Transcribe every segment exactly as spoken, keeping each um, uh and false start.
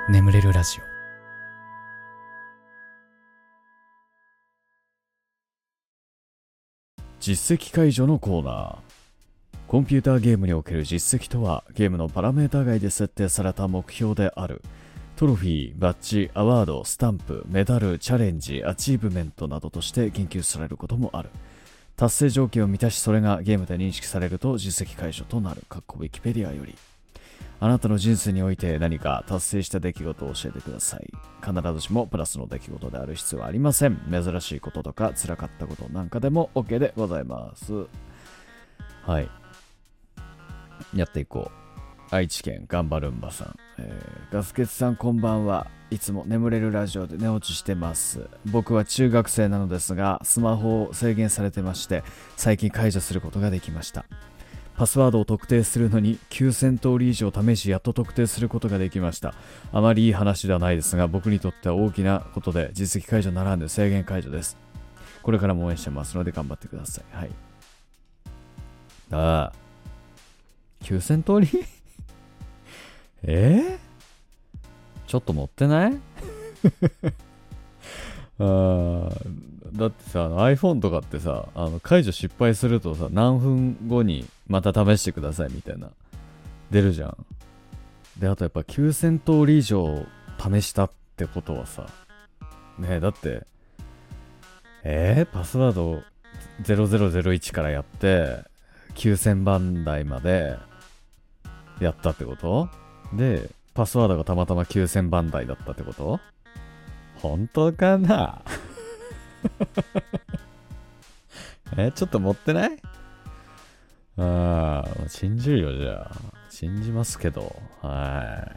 眠れるラジオ。実績解除のコーナー。コンピューターゲームにおける実績とは、ゲームのパラメータ外で設定された目標である。トロフィー、バッジ、アワード、スタンプ、メダル、チャレンジ、アチーブメントなどとして言及されることもある。達成条件を満たし、それがゲームで認識されると実績解除となる。かっこウィキペディアより。あなたの人生において何か達成した出来事を教えてください。必ずしもプラスの出来事である必要はありません。珍しいこととか辛かったことなんかでも OK でございます。はい。やっていこう。愛知県ガンバルンバさん、えー、ガスケツさんこんばんは。いつも眠れるラジオで寝落ちしてます。僕は中学生なのですが、スマホを制限されてまして、最近解除することができました。パスワードを特定するのにきゅうせん通り以上試し、やっと特定することができました。あまりいい話ではないですが、僕にとっては大きなことで、実績解除ならぬ制限解除です。これからも応援してますので頑張ってください。はい。ああ、きゅうせん通りえー、ちょっと持ってないあだってさ、iPhone とかってさ、あの解除失敗するとさ、何分後にまた試してくださいみたいな出るじゃん。で、あとやっぱきゅうせん通り以上試したってことはさ、ねえ、だってえー、パスワードゼロゼロゼロいちからやってきゅうせんばん台までやったってことで、パスワードがたまたまきゅうせんばん台だったってこと？本当かなえ、ちょっと持ってない？ああ、信じるよ、じゃあ。信じますけど。はい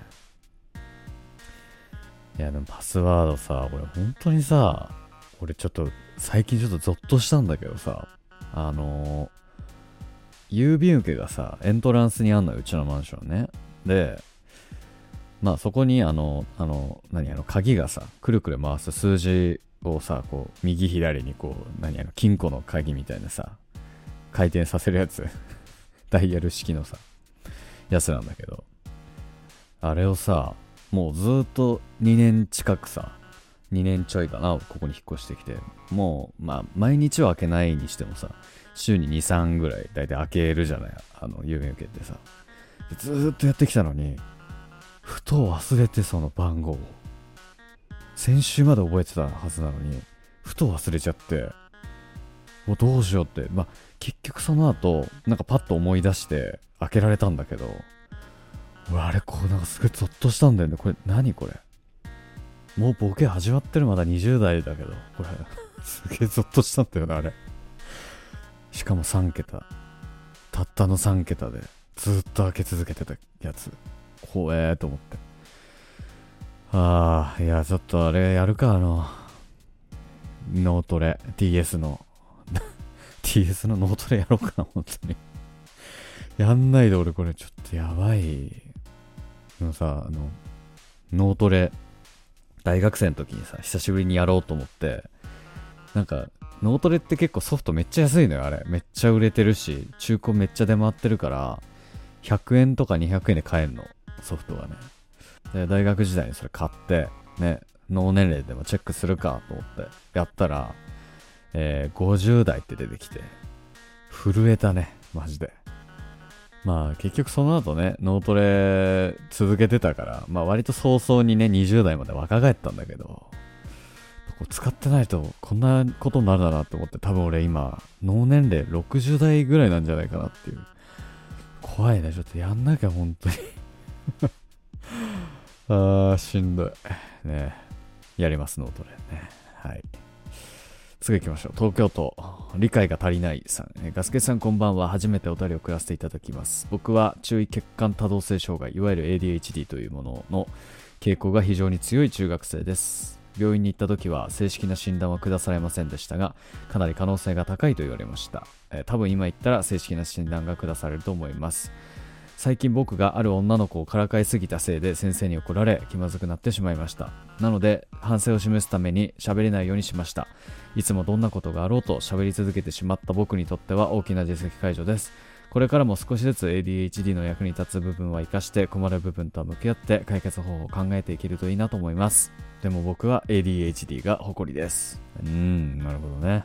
。いや、でもパスワードさ、俺本当にさ、俺ちょっと、最近ちょっとゾッとしたんだけどさ、あのー、郵便受けがさ、エントランスにあんのよ、うちのマンションね。で、まあそこにあの、あの、何あの、鍵がさ、くるくる回す数字をさ、こう、右左にこう、何あの、金庫の鍵みたいなさ、回転させるやつ、ダイヤル式のさ、やつなんだけど、あれをさ、もうずーっとにねん近くさ、にねんちょいかな、ここに引っ越してきて、もう、まあ、毎日は開けないにしてもさ、週にに、さんぐらい、だいたい開けるじゃない、あの、郵便受けってさ。ずーっとやってきたのに、ふと忘れて、その番号を先週まで覚えてたはずなのにふと忘れちゃって、もうどうしようって。まあ結局その後なんかパッと思い出して開けられたんだけど、俺あれこうなんかすごいゾッとしたんだよね。これ何これ、もうボケ始まってる、まだにじゅう代だけど、これすげえゾッとしたんだよね、あれ。しかもさん桁、たったのさん桁でずっと開け続けてたやつ、怖えーと思って。ああ、いや、ちょっとあれやるか、あの、脳トレ、ティーエス の、ティーエス の脳トレやろうかな、本当に。やんないで俺これちょっとやばい。のさ、あの、脳トレ、大学生の時にさ、久しぶりにやろうと思って、なんか、脳トレって結構ソフトめっちゃ安いのよ、あれ。めっちゃ売れてるし、中古めっちゃ出回ってるから、ひゃくえんとかにひゃくえんで買えんの、ソフトがね。で、大学時代にそれ買って、ね、脳年齢でもチェックするかと思ってやったら、えー、ごじゅう代って出てきて、震えたね、マジで。まあ結局その後ね、脳トレ続けてたから、まあ割と早々にね、にじゅう代まで若返ったんだけど、こう使ってないとこんなことになるだなって思って、多分俺今、脳年齢ろくじゅう代ぐらいなんじゃないかなっていう。怖いね、ちょっとやんなきゃ本当にあー、しんどい。ね、やります、脳トレね。はい。次行きましょう。東京都、理解が足りないさん。ガスケさんこんばんは。初めてお便りを送らせていただきます。僕は注意欠陥多動性障害、いわゆる エーディーエイチディー というものの傾向が非常に強い中学生です。病院に行った時は正式な診断は下されませんでしたが、かなり可能性が高いと言われました。えー、多分今言ったら正式な診断が下されると思います。最近僕がある女の子をからかいすぎたせいで先生に怒られ気まずくなってしまいました。なので反省を示すために喋れないようにしました。いつもどんなことがあろうと喋り続けてしまった僕にとっては大きな実績解除です。 これからも少しずつ エーディーエイチディー の役に立つ部分は生かして、困る部分とは向き合って解決方法を考えていけるといいなと思います。でも僕は エーディーエイチディー が誇りです。うーん、なるほどね。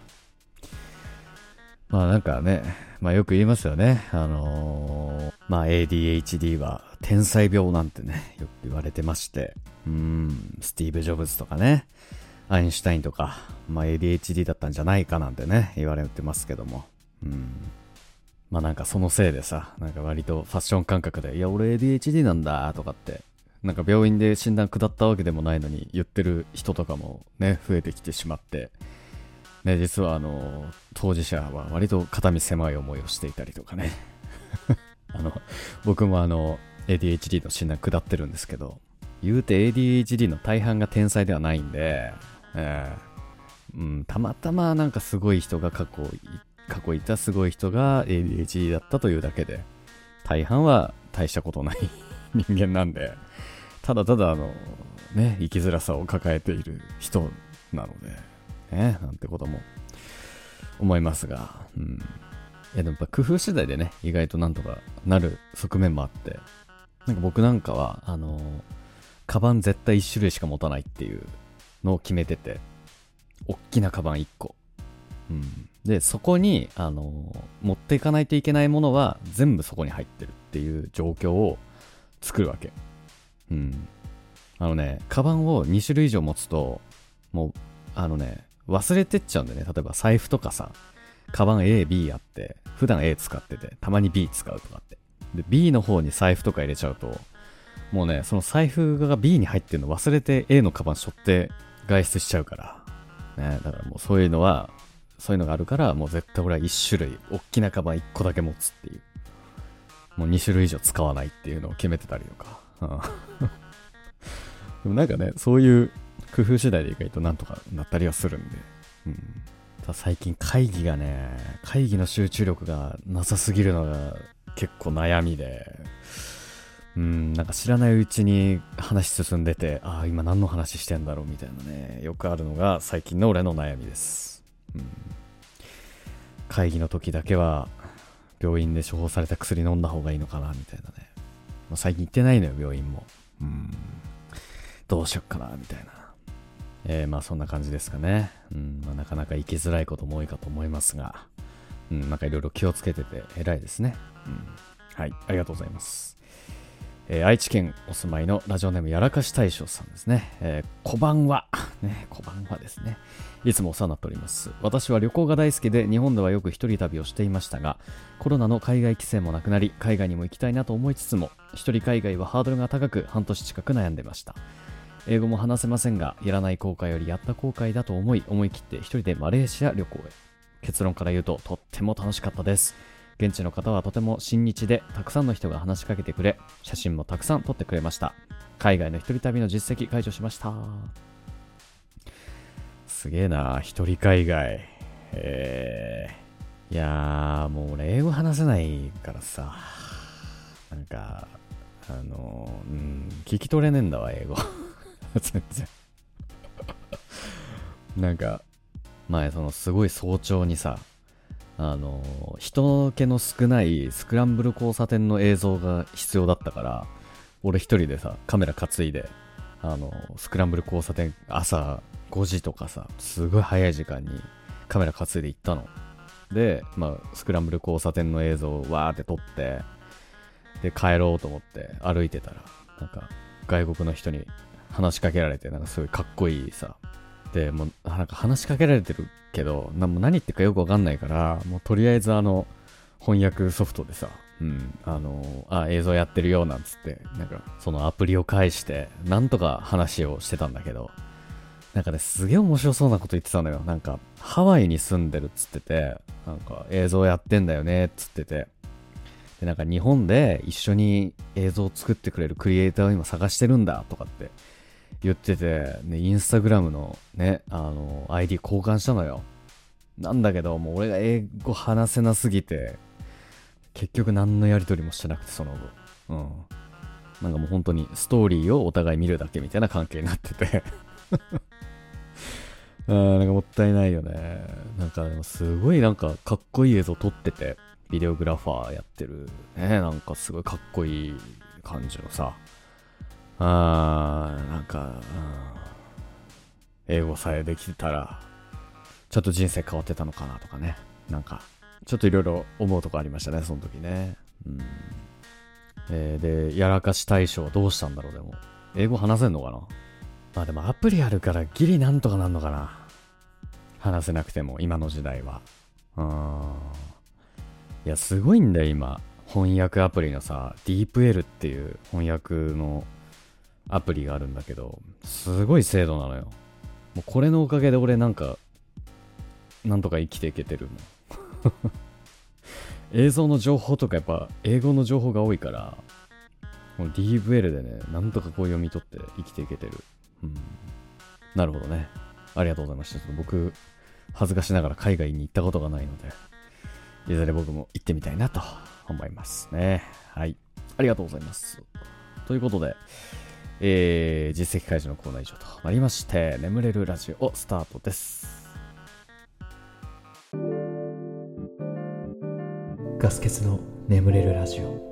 まあなんかね、まあよく言いますよね。あのー、まあ エーディーエイチディー は天才病なんてね、よく言われてまして、うーん、スティーブ・ジョブズとかね、アインシュタインとか、まあ エーディーエイチディー だったんじゃないかなんてね、言われてますけども。うん。まあなんかそのせいでさ、なんか割とファッション感覚で、いや俺 エーディーエイチディー なんだとかって、なんか病院で診断下ったわけでもないのに言ってる人とかもね、増えてきてしまって、ね、実はあの、当事者は割と肩身狭い思いをしていたりとかね。あの、僕もあの、エーディーエイチディー の診断下ってるんですけど、言うて エーディーエイチディー の大半が天才ではないんで、えーうん、たまたまなんかすごい人が過去、過去いたすごい人が エーディーエイチディー だったというだけで、大半は大したことない人間なんで、ただただあの、ね、生きづらさを抱えている人なので、ね、なんてことも思いますが、うん。いやでもやっぱ工夫次第でね、意外となんとかなる側面もあって、なんか僕なんかは、あのー、カバン絶対一種類しか持たないっていうのを決めてて、おっきなカバンいっこ。うん。で、そこに、あのー、持っていかないといけないものは全部そこに入ってるっていう状況を作るわけ。うん。あのね、カバンをに種類以上持つと、もう、あのね、忘れてっちゃうんだよね。例えば財布とかさ、カバン A、B あって、普段 A 使ってて、たまに B 使うとかって。で、B の方に財布とか入れちゃうと、もうね、その財布が B に入ってるの忘れて A のカバン背負って外出しちゃうから。ね、だからもうそういうのは、そういうのがあるから、もう絶対俺はいち種類、大きなカバンいっこだけ持つっていう。もうに種類以上使わないっていうのを決めてたりとか。うん、でもなんかね、そういう工夫次第で意外となんとかなったりはするんで。うん。ただ最近会議がね、会議の集中力がなさすぎるのが結構悩みで、うん、なんか知らないうちに話進んでて、ああ、今何の話してんだろうみたいなね、よくあるのが最近の俺の悩みです。うん、会議の時だけは病院で処方された薬飲んだ方がいいのかなみたいなね。もう最近行ってないのよ、病院も。うん、どうしよっかなみたいな。えー、まあそんな感じですかね。うんまあ、なかなか行きづらいことも多いかと思いますが、うん、なんかいろいろ気をつけてて偉いですね。うん、はい、ありがとうございます。えー、愛知県お住まいのラジオネームやらかし大将さんですね。えー、こばんは。ね、こばんはですね。いつもお世話になっております。私は旅行が大好きで日本ではよく一人旅をしていましたが、コロナの海外規制もなくなり、海外にも行きたいなと思いつつも、一人海外はハードルが高く半年近く悩んでました。英語も話せませんが、やらない後悔よりやった後悔だと思い、思い切って一人でマレーシア旅行へ。結論から言うと、とっても楽しかったです。現地の方はとても親日で、たくさんの人が話しかけてくれ、写真もたくさん撮ってくれました。海外の一人旅の実績解除しました。すげえな、一人海外。えー、いやー、もう俺英語話せないからさ、なんか、あのー、うん、聞き取れねえんだわ、英語。全然。なんか、前そのすごい早朝にさ、あのー、人気の少ないスクランブル交差点の映像が必要だったから、俺一人でさ、カメラ担いで、あのー、スクランブル交差点朝ごじとかさ、すごい早い時間にカメラ担いで行ったの。で、まあ、スクランブル交差点の映像をわーって撮って、で、帰ろうと思って歩いてたら、なんか、外国の人に話しかけられて、なんかすごいかっこいいさ、で、もう、なんか話しかけられてるけど、なもう何言ってるかよくわかんないから、もうとりあえずあの、翻訳ソフトでさ、うん、あの、あ、映像やってるよ、なんつって、なんか、そのアプリを介して、なんとか話をしてたんだけど、なんかね、すげえ面白そうなこと言ってたのよ。なんか、ハワイに住んでるっつってて、なんか、映像やってんだよね、っつってて、で、なんか日本で一緒に映像を作ってくれるクリエイターを今探してるんだ、とかって、言ってて、ね、インスタグラムのね、あの、アイディー 交換したのよ。なんだけど、もう俺が英語話せなすぎて、結局何のやりとりもしてなくて、その後。うん。なんかもう本当にストーリーをお互い見るだけみたいな関係になってて。 あーなんかもったいないよね。なんかでもすごいなんかかっこいい映像撮ってて、ビデオグラファーやってるね、なんかすごいかっこいい感じのさ、あーなんか、うん、英語さえできてたらちょっと人生変わってたのかなとかね、なんかちょっといろいろ思うとこありましたね、その時ね。うん、えー、でやらかし大賞はどうしたんだろう。でも英語話せんのかな。まあでもアプリあるからギリなんとかなんのかな、話せなくても今の時代は。うーん、いやすごいんだよ今、翻訳アプリのさ、ディープ L っていう翻訳のアプリがあるんだけど、すごい精度なのよ。もうこれのおかげで俺なんかなんとか生きていけてるもん映像の情報とかやっぱ英語の情報が多いから、もう ディーブイエル でね、なんとかこう読み取って生きていけてる。うん、なるほどね。ありがとうございました。ちょっと僕、恥ずかしながら海外に行ったことがないので、いずれ僕も行ってみたいなと思いますね。はい。ありがとうございます。ということで、えー、実績開示のコーナー以上となりまして、眠れるラジオスタートです。 ガス欠の眠れるラジオ。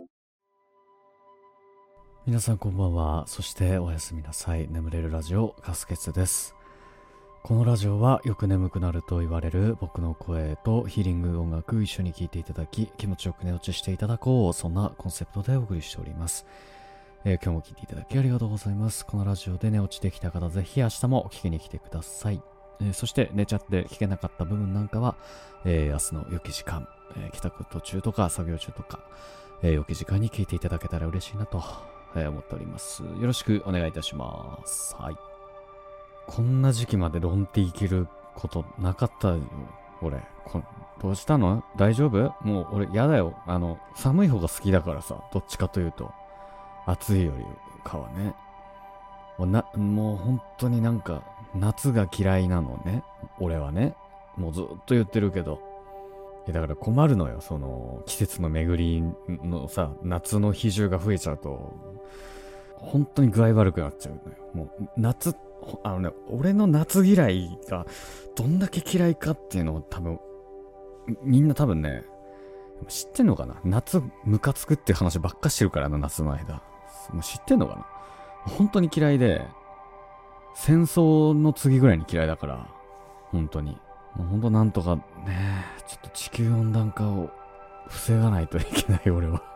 皆さんこんばんは。そしておやすみなさい。眠れるラジオガス欠です。このラジオはよく眠くなると言われる僕の声とヒーリング音楽一緒に聴いていただき、気持ちよく寝落ちしていただこう、そんなコンセプトでお送りしております。えー、今日も聴いていただきありがとうございます。このラジオで寝落ちできた方、ぜひ明日も聞きに来てください。えー、そして寝ちゃって聞けなかった部分なんかは、えー、明日の良き時間、えー、帰宅途中とか作業中とか、えー、良き時間に聞いていただけたら嬉しいなと、えー、思っております。よろしくお願いいたします。はい。こんな時期までロンティー着ることなかったよ、俺。こどうしたの？大丈夫？もう俺やだよ。あの、寒い方が好きだからさ、どっちかというと。暑いよりかはね。もうな、もう本当になんか、夏が嫌いなのね。俺はね。もうずっと言ってるけど。だから困るのよ。その、季節の巡りのさ、夏の比重が増えちゃうと、本当に具合悪くなっちゃうのよ。もう、夏、あのね、俺の夏嫌いがどんだけ嫌いかっていうのを多分、みんな多分ね、知ってんのかな。夏ムカつくっていう話ばっかしてるからな、夏の間。もう知ってんのかな。本当に嫌いで、戦争の次ぐらいに嫌いだから、本当に。もう本当なんとかね、ちょっと地球温暖化を防がないといけない俺は。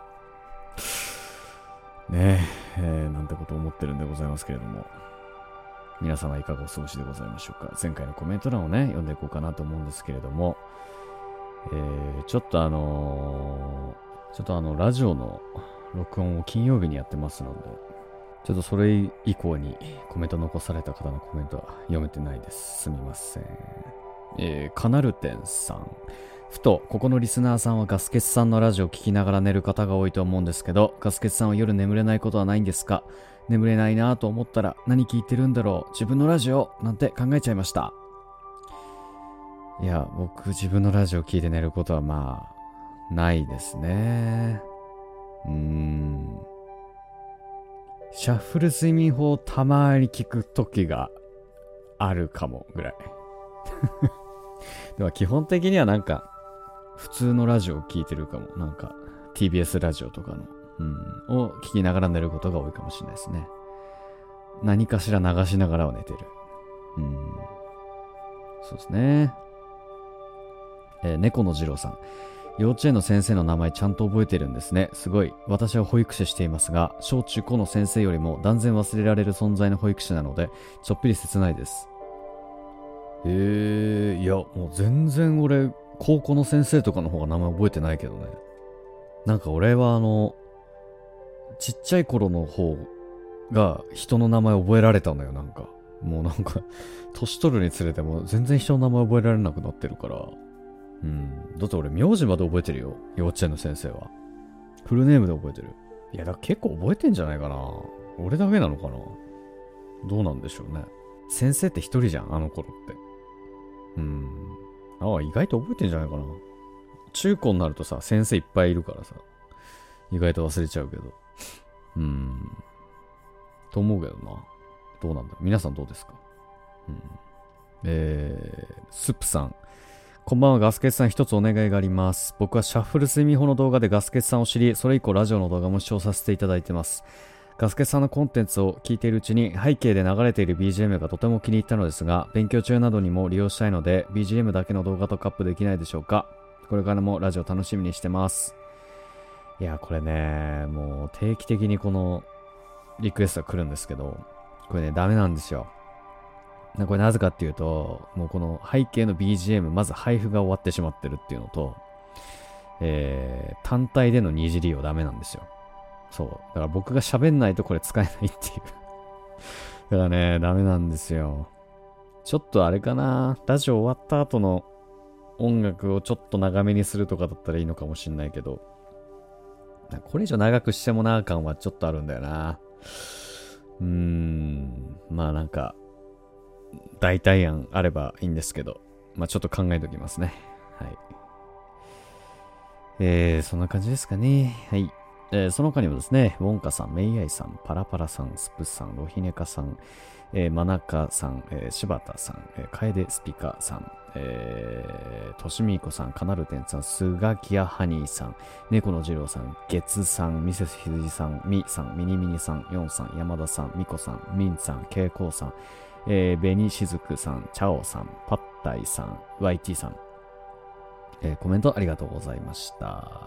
ねえ、えー、なんてことを思ってるんでございますけれども。皆様いかがお過ごしでございましょうか。前回のコメント欄をね、読んでいこうかなと思うんですけれども、えー、ちょっとあのー、ちょっとあの、ラジオの録音を金曜日にやってますので、ちょっとそれ以降にコメント残された方のコメントは読めてないです。すみません。えー、カナルテンさん。ふと、ここのリスナーさんはガスケツさんのラジオを聞きながら寝る方が多いと思うんですけど、ガスケツさんは夜眠れないことはないんですか？眠れないなぁと思ったら何聞いてるんだろう、自分のラジオなんて考えちゃいました。いや、僕自分のラジオ聞いて寝ることはまあないですね。うーん。シャッフル睡眠法をたまに聞く時があるかもぐらい。でも基本的にはなんか普通のラジオを聞いてるかも。なんか ティービーエス ラジオとかの、うん、を聞きながら寝ることが多いかもしれないですね。何かしら流しながらは寝てる。うん。そうですね。えー、猫の次郎さん。幼稚園の先生の名前ちゃんと覚えてるんですね。すごい。私は保育士していますが、小中高の先生よりも断然忘れられる存在の保育士なので、ちょっぴり切ないです。えー、いや、もう全然俺、高校の先生とかの方が名前覚えてないけどね。なんか俺はあの、ちっちゃい頃の方が人の名前覚えられたのよ、なんか。もうなんか、年取るにつれても全然人の名前覚えられなくなってるから。うん。だって俺、名字まで覚えてるよ。幼稚園の先生は。フルネームで覚えてる。いや、だから結構覚えてんじゃないかな。俺だけなのかな。どうなんでしょうね。先生って一人じゃん、あの頃って。うん。ああ、意外と覚えてんじゃないかな。中高になるとさ、先生いっぱいいるからさ、意外と忘れちゃうけど。うん。と思うけどな。どうなんだろう。皆さんどうですか？うん。 えー、スップさん。こんばんは、ガスケツさん、一つお願いがあります。僕はシャッフル睡眠法の動画でガスケツさんを知り、それ以降ラジオの動画も視聴させていただいてます。ガスケツさんのコンテンツを聞いているうちに背景で流れている ビージーエム がとても気に入ったのですが、勉強中などにも利用したいので ビージーエム だけの動画とかアップできないでしょうか。これからもラジオ楽しみにしてます。いや、これね、もう定期的にこのリクエストが来るんですけど、これね、ダメなんですよ。これなぜかっていうと、もうこの背景の ビージーエム、まず配布が終わってしまってるっていうのと、えー、単体での二次利用ダメなんですよ。そう。だから僕が喋んないとこれ使えないっていう。だからね、ダメなんですよ。ちょっとあれかな、ラジオ終わった後の音楽をちょっと長めにするとかだったらいいのかもしんないけど、これ以上長くしてもなあ感はちょっとあるんだよな。うーん、まあなんか、代替案あればいいんですけど、まあちょっと考えておきますね。はい。えー、そんな感じですかね。はい。えー、その他にもですね、ウォンカさん、メイアイさん、パラパラさん、スプさん、ロヒネカさん、えー、マナカさん、えー、柴田さん、えー、カエデスピカさん、えー、としみいこさん、カナルテンさん、スガキヤハニーさん、猫の次郎さん、ゲツさん、ミセスヒズジさん、ミさん、ミニミニさん、ヨンさん、山田さん、ミコさん、ミンさん、ケイコウさん、えー、ベニシズクさん、チャオさん、パッタイさん、ワイティさん、えー、コメントありがとうございました。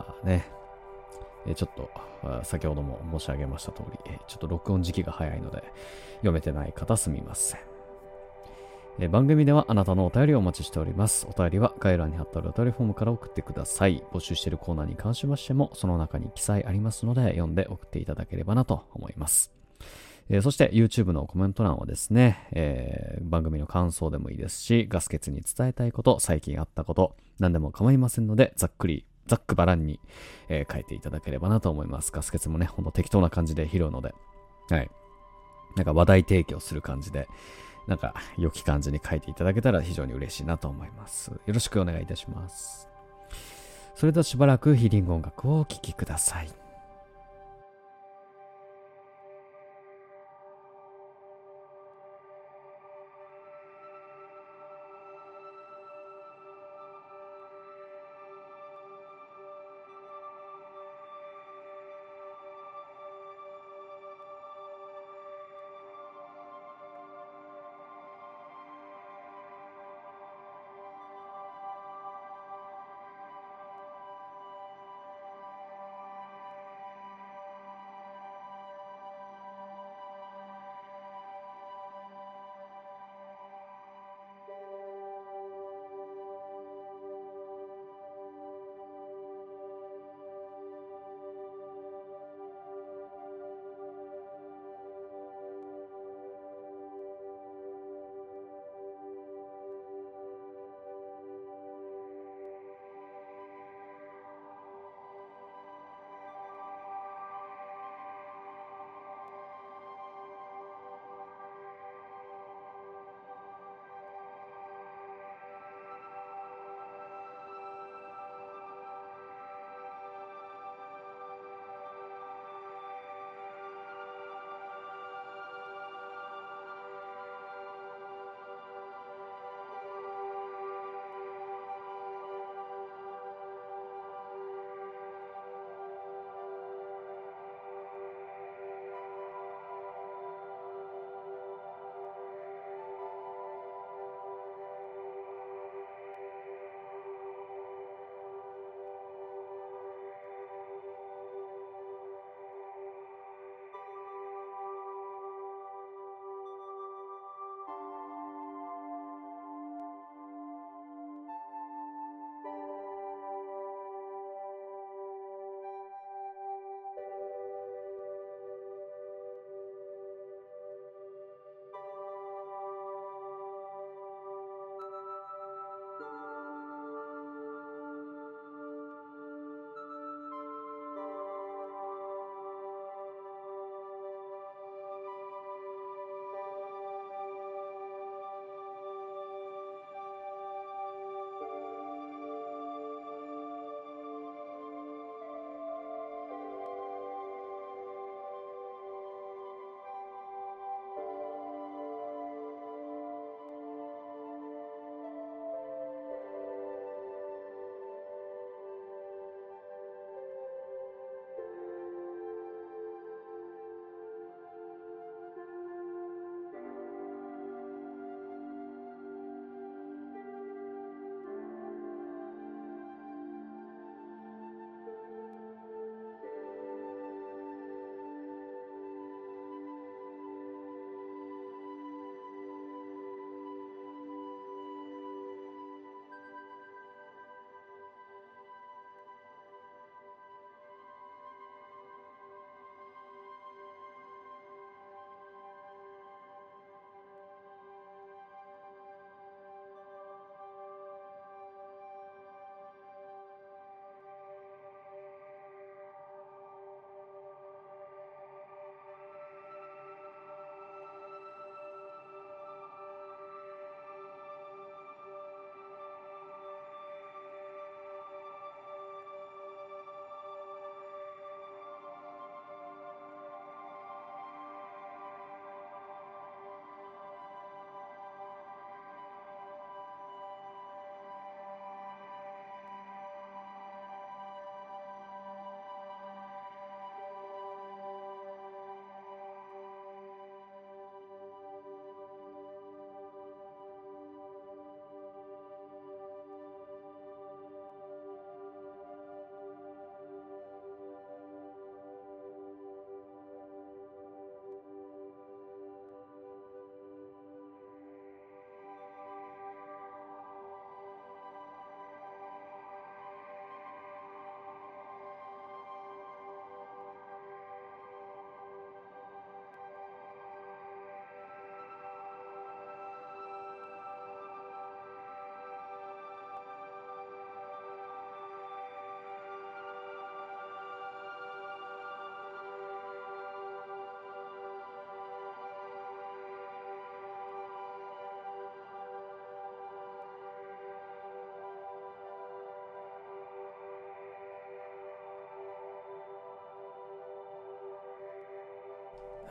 ね。えー、ちょっと、先ほども申し上げました通り、えー、ちょっと録音時期が早いので、読めてない方すみません。えー、番組ではあなたのお便りをお待ちしております。お便りは概要欄に貼ってあるお便りフォームから送ってください。募集しているコーナーに関しましても、その中に記載ありますので、読んで送っていただければなと思います。えー、そして YouTube のコメント欄はですね、えー、番組の感想でもいいですし、ガスケツに伝えたいこと、最近あったこと、何でも構いませんので、ざっくり、ざっくばらんに、えー、書いていただければなと思います。ガスケツもね、ほんと適当な感じで拾うので、はい。なんか話題提供する感じで、なんか良き感じに書いていただけたら非常に嬉しいなと思います。よろしくお願いいたします。それではしばらくヒーリング音楽をお聴きください。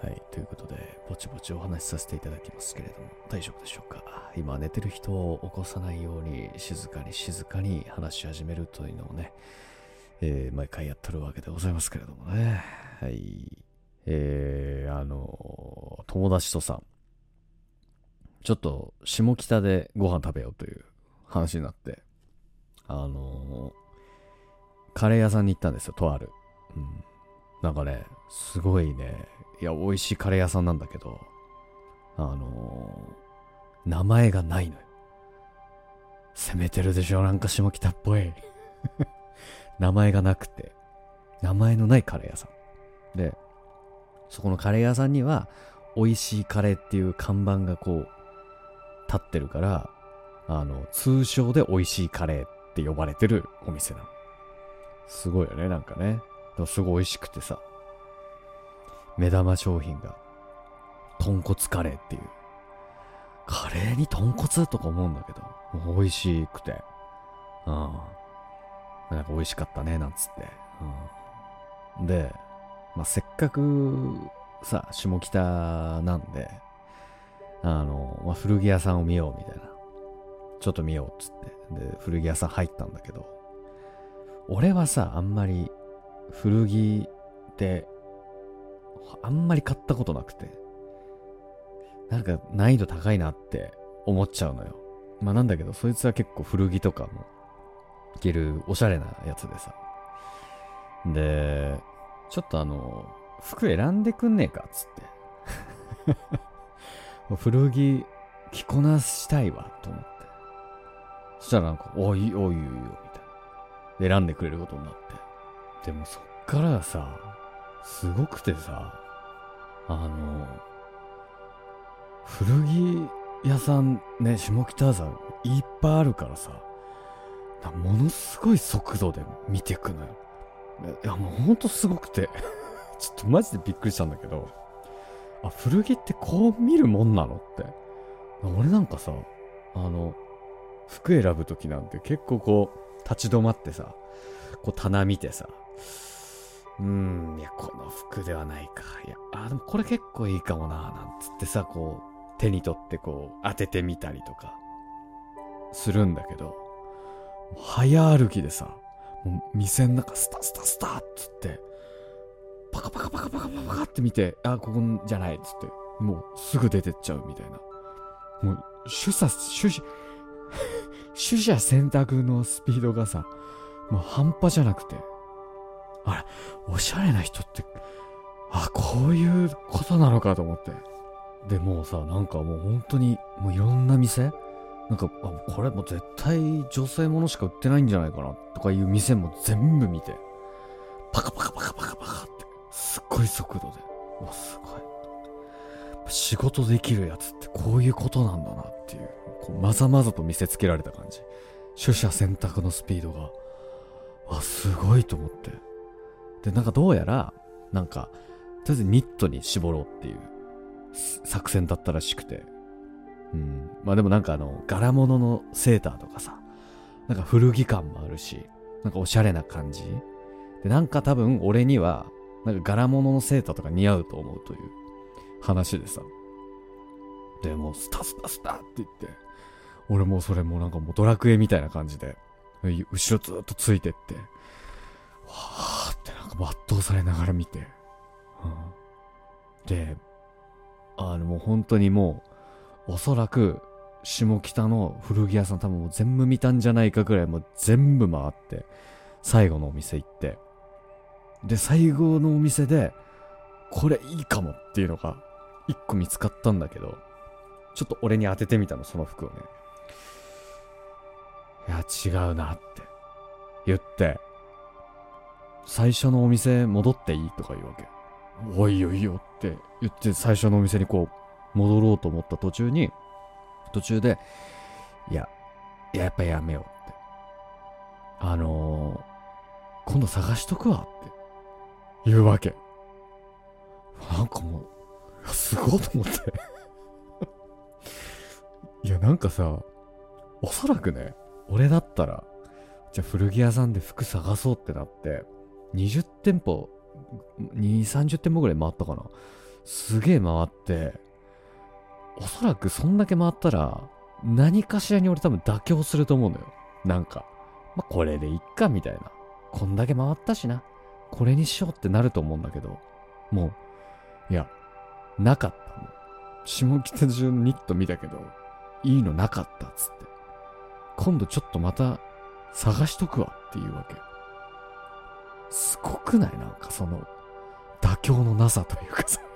はい、ということで、ぼちぼちお話しさせていただきますけれども、大丈夫でしょうか。今、寝てる人を起こさないように、静かに静かに話し始めるというのをね、えー、毎回やってるわけでございますけれどもね。はい。えー、あの、友達とさ、ちょっと下北でご飯食べようという話になって、あの、カレー屋さんに行ったんですよ、とある。うん。なんかね、すごいね、いや、美味しいカレー屋さんなんだけど、あのー、名前がないのよ。攻めてるでしょ、なんか下北っぽい。名前がなくて、名前のないカレー屋さん。で、そこのカレー屋さんには、美味しいカレーっていう看板がこう、立ってるから、あの、通称で美味しいカレーって呼ばれてるお店なの。すごいよね、なんかね。すごい美味しくてさ、目玉商品が豚骨カレーっていう、カレーに豚骨とか思うんだけど、もう美味しくて、うん、なんか美味しかったねなんつって、うん、で、まあ、せっかくさ下北なんで、あの、まあ、古着屋さんを見ようみたいな、ちょっと見ようっつってで古着屋さん入ったんだけど、俺はさあんまり古着ってあんまり買ったことなくて、なんか難易度高いなって思っちゃうのよ。まあなんだけど、そいつは結構古着とかもいけるおしゃれなやつでさ。で、ちょっとあの、服選んでくんねえかっつって。古着着こなしたいわと思って。そしたらなんか、おい、おい、おい、おい、みたいな。選んでくれることになって。でもそっからさ、すごくてさ、あの、古着屋さんね、下北沢いっぱいあるからさ、ものすごい速度で見てくのよ。いや、もうほんとすごくて、ちょっとマジでびっくりしたんだけど、あ、古着ってこう見るもんなのって。俺なんかさ、あの、服選ぶときなんて結構こう、立ち止まってさ、こう棚見てさ、うーん、いや、この服ではないか。いや、あ、でもこれ結構いいかもな、なんつってさ、こう、手に取ってこう、当ててみたりとか、するんだけど、早歩きでさ、もう店の中スタスタスタっつって、パカパカパカパカパカパカって見て、あ、ここじゃないっつって、もうすぐ出てっちゃうみたいな。もう、取捨、取捨、取捨選択のスピードがさ、もう半端じゃなくて、あれ、おしゃれな人って、あ、こういうことなのかと思って。で、もうさ、なんかもう本当に、もういろんな店なんか、あ、これもう絶対女性ものしか売ってないんじゃないかなとかいう店も全部見て、パカパカパカパカパカって、すっごい速度で。うわ、すごい。仕事できるやつってこういうことなんだなっていう、こうまざまざと見せつけられた感じ。取捨選択のスピードが、わ、すごいと思って。で、なんかどうやら、なんか、とりあえずニットに絞ろうっていう作戦だったらしくて。うん。まあでもなんかあの、柄物のセーターとかさ、なんか古着感もあるし、なんかおしゃれな感じ。で、なんか多分俺には、なんか柄物のセーターとか似合うと思うという話でさ。で、もうスタスタスタって言って、俺もうそれもうなんかもうドラクエみたいな感じで、後ろずっとついてって、わーってなんかもう圧倒されながら見て、うん、で、あのもう本当にもうおそらく下北の古着屋さん多分もう全部見たんじゃないかぐらいもう全部回って最後のお店行って、で最後のお店でこれいいかもっていうのが一個見つかったんだけど、ちょっと俺に当ててみたの、その服をね。いや違うなって言って、最初のお店戻っていいとか言うわけ。おいよいいよって言って最初のお店にこう戻ろうと思った途中に、途中でいやいややっぱやめようって、あのー、今度探しとくわって言うわけ。なんかもうすごいと思っていやなんかさ、おそらくね、俺だったらじゃあ古着屋さんで服探そうってなってにじゅってんぽにじゅう、さんじゅってんぽぐらい回ったかな。 すげえ回って、おそらくそんだけ回ったら何かしらに俺多分妥協すると思うのよ。なんかまあこれでいっかみたいな、こんだけ回ったしな、これにしようってなると思うんだけど、もういやなかった。もう下北中のニット見たけどいいのなかったっつって、今度ちょっとまた探しとくわっていうわけ。すごくない？なんかその妥協のなさというかさ、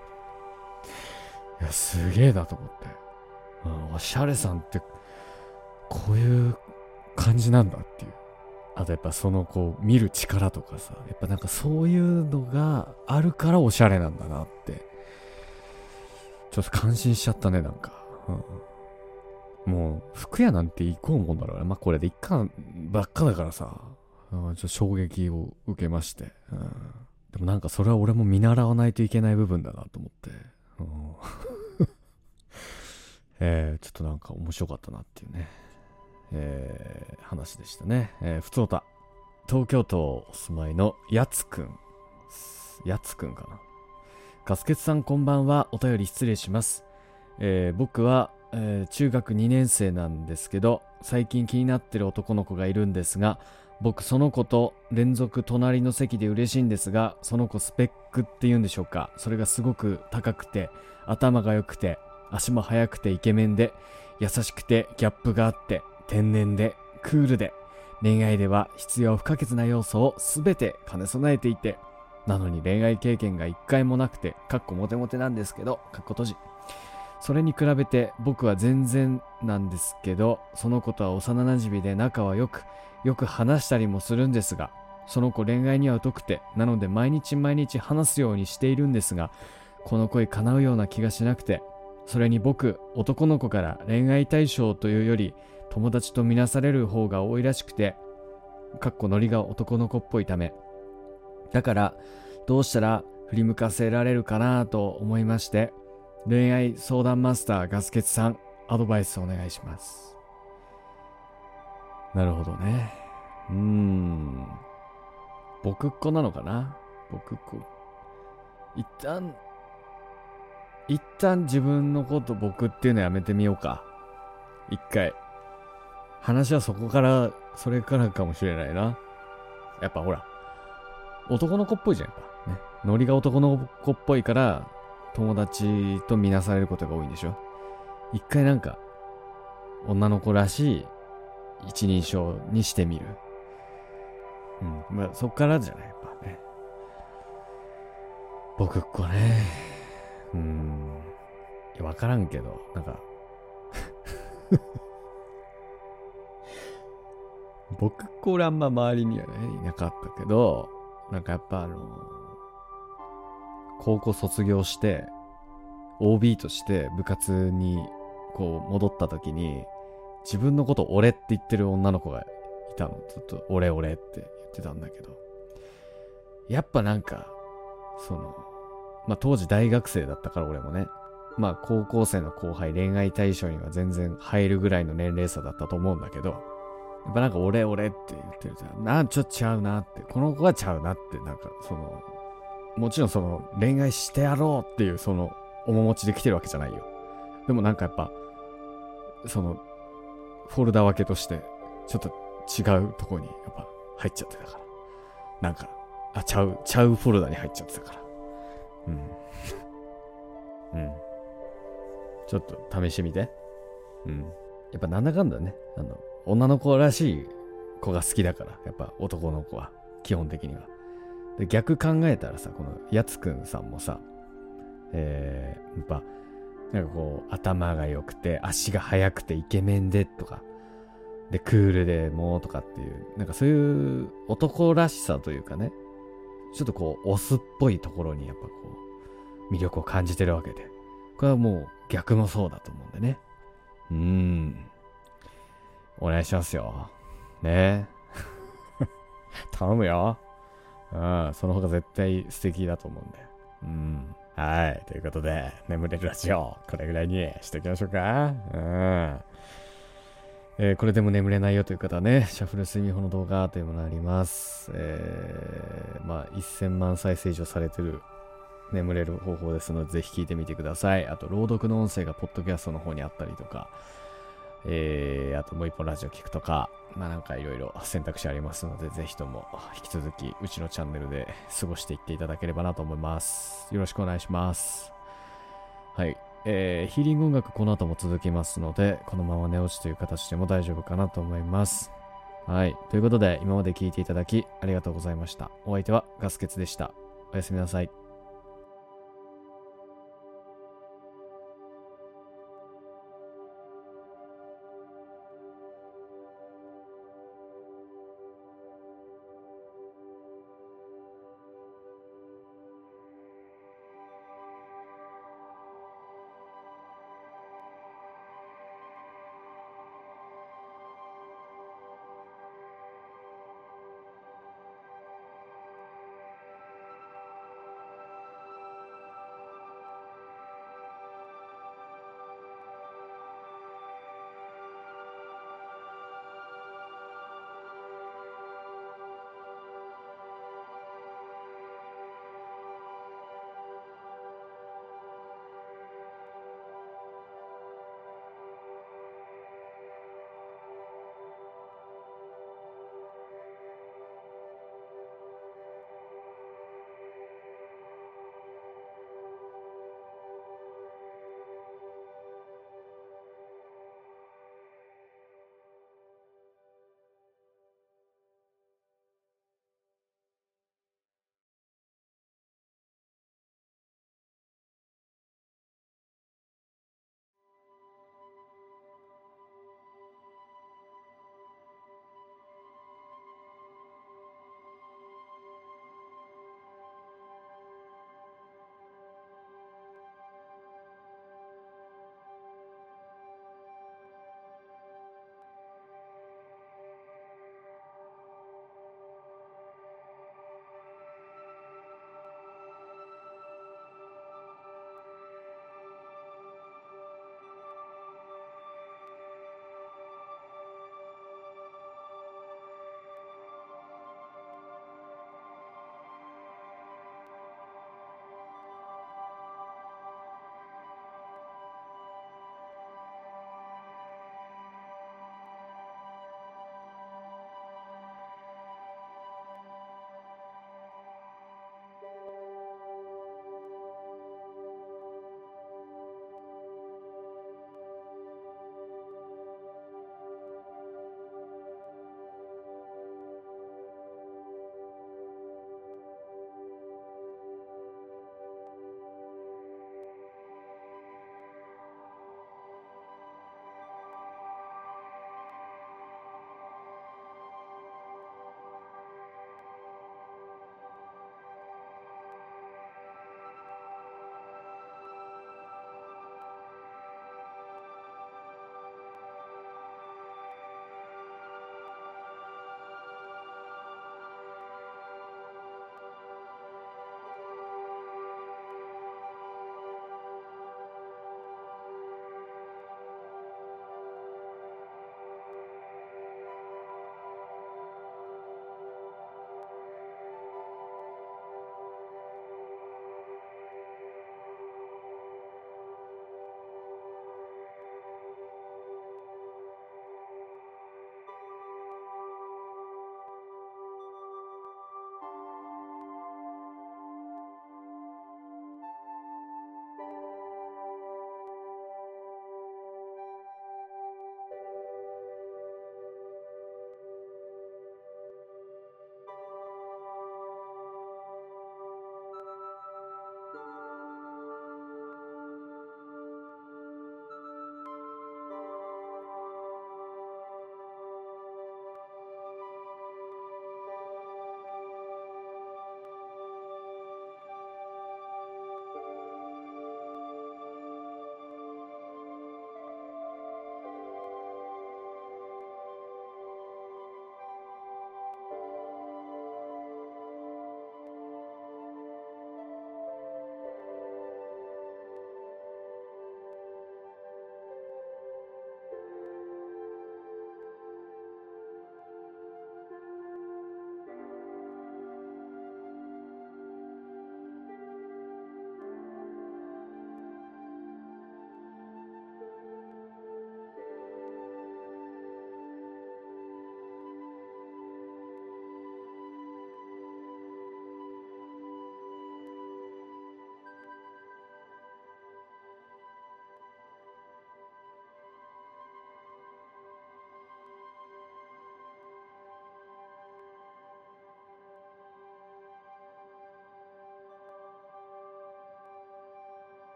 いやすげえなと思って、うん、おしゃれさんってこういう感じなんだっていう。あとやっぱそのこう見る力とかさ、やっぱなんかそういうのがあるからおしゃれなんだなってちょっと感心しちゃったね。なんか、うん、もう服屋なんて行こうもんだろうね。まあこれで一巻ばっかだからさ、うん、ちょっと衝撃を受けまして、うん、でもなんかそれは俺も見習わないといけない部分だなと思って、うんえー、ちょっとなんか面白かったなっていうね、えー、話でしたね。えー、ふつおた、東京都お住まいのやつくん、やつくんかな。ガスケツさんこんばんは。お便り失礼します。えー、僕は、えー、中学にねん生なんですけど、最近気になってる男の子がいるんですが、僕その子と連続隣の席で嬉しいんですが、その子スペックっていうんでしょうか、それがすごく高くて頭が良くて足も速くてイケメンで優しくてギャップがあって天然でクールで、恋愛では必要不可欠な要素を全て兼ね備えていて、なのに恋愛経験が一回もなくて、かっこモテモテなんですけど、かっこ閉じ。それに比べて僕は全然なんですけど、その子とは幼馴染で仲はよくよく話したりもするんですが、その子恋愛には疎くて、なので毎日毎日話すようにしているんですが、この恋叶うような気がしなくて、それに僕男の子から恋愛対象というより友達とみなされる方が多いらしくて、かっこノリが男の子っぽいため、だからどうしたら振り向かせられるかなと思いまして、恋愛相談マスターガスケツさん、アドバイスお願いします。なるほどね。うーん。僕っ子なのかな？僕っ子。一旦、一旦自分のこと僕っていうのやめてみようか。一回。話はそこから、それからかもしれないな。やっぱほら、男の子っぽいじゃん。やっぱね。ノリが男の子っぽいから、友達とみなされることが多いんでしょ。一回なんか、女の子らしい一人称にしてみる。うん。まあ、そっからじゃない、やっぱね。僕っ子ね。うーん。いや、わからんけど、なんか、僕っ子俺あんま周りにはね、いなかったけど、なんかやっぱあの、高校卒業して、オービー として部活にこう戻った時に、自分のこと俺って言ってる女の子がいたの。ちょっと俺俺って言ってたんだけど、やっぱなんかそのまあ当時大学生だったから俺もね、まあ高校生の後輩、恋愛対象には全然入るぐらいの年齢差だったと思うんだけど、やっぱなんか俺俺って言ってるじゃん。なんちょっとちゃうなって、この子はちゃうなって、なんかそのもちろんその恋愛してやろうっていうその面持ちで来てるわけじゃないよ。でもなんかやっぱそのフォルダ分けとしてちょっと違うとこにやっぱ入っちゃってたから、なんかあちゃうちゃうフォルダに入っちゃってたから、うんうんちょっと試してみて。うんやっぱなんだかんだね、あの女の子らしい子が好きだから、やっぱ男の子は基本的には。で逆考えたらさ、このやつくんさんもさ、えー、やっぱなんかこう頭が良くて足が速くてイケメンでとかでクールでもうとかっていう、なんかそういう男らしさというかね、ちょっとこうオスっぽいところにやっぱこう魅力を感じてるわけで、これはもう逆もそうだと思うんでね。うーんお願いしますよね頼むよ。うんその方が絶対素敵だと思うんで。うんはい。ということで、眠れるラジオ、これぐらいにしておきましょうか。うん。えー、これでも眠れないよという方はね、シャッフル睡眠法の動画というものがあります。えー、まあ、せんまん再生以上されてる眠れる方法ですので、ぜひ聞いてみてください。あと、朗読の音声がポッドキャストの方にあったりとか、えー、あともう一本ラジオ聞くとか、まあなんかいろいろ選択肢ありますので、ぜひとも引き続きうちのチャンネルで過ごしていっていただければなと思います。よろしくお願いします。はい。えー、ヒーリング音楽この後も続きますので、このまま寝落ちという形でも大丈夫かなと思います。はい。ということで、今まで聞いていただきありがとうございました。お相手はガスケツでした。おやすみなさい。